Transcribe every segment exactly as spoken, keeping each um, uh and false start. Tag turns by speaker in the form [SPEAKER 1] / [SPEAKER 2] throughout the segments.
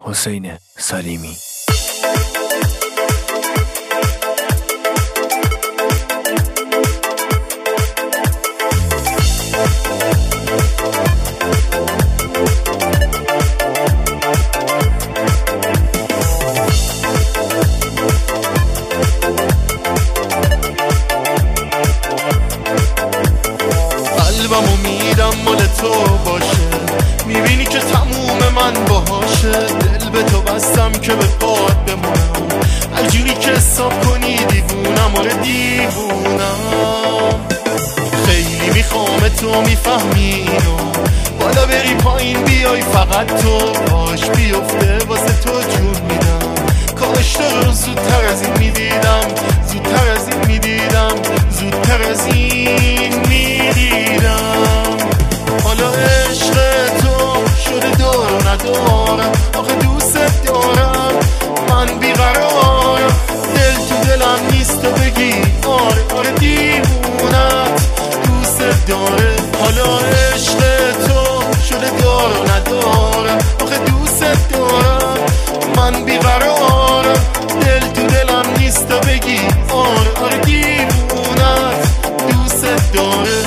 [SPEAKER 1] حسین سلیمی.
[SPEAKER 2] قلبمو میدم مال تو باشه، میبینی که تموم من باهاشه. دل به تو بستم که به پات بمونم، هرجوری که حساب کنی دیوونم، آره دیوونم. خیلی میخوام تو میفهمی اینو، بالا بری پایین بیای فقط تو باش. بیفته واسه تو جون میدم، کاش تو رو زودتر از این میدیدم، زودتر از این میدیدم، زودتر از این میدیدم. حالا عشق تو شده دور و ندارم، آخه دوست دارم، من بیقرارم. دل تو دلم نیست تو بگی آره آره دیوونت دوست داره. حالا عشق تو شده دور و ندارم، آخه دوست دارم، من بیقرارم. دل تو دلم نیست تو بگی آره آره دیوونت دوست داره.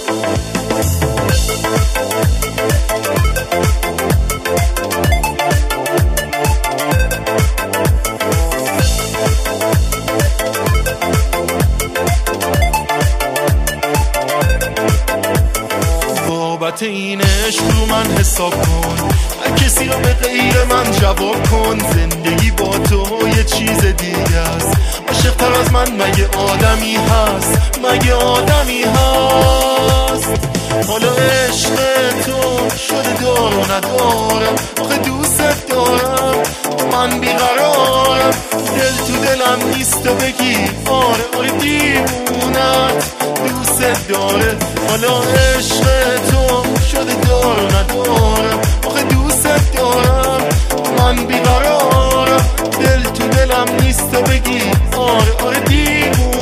[SPEAKER 2] بابت این عشق رو من حساب کن، هر کسی رو به غیر من جواب کن. زندگی با تو یه چیز دیگه است، عاشق‌تر از من مگه آدمی هست، مگه آدمی هست. حالا عشق تو شده دار و ندارم، آخه دوست دارم، من بیقرارم. دل تو دلم نیست تو بگی آره آره دیوونت دوست داره. حالا عشق تو شده دار و ندارم، آخه دوست دارم، من بیقرارم. دل تو دلم نیست تو بگی آره آره دیوونت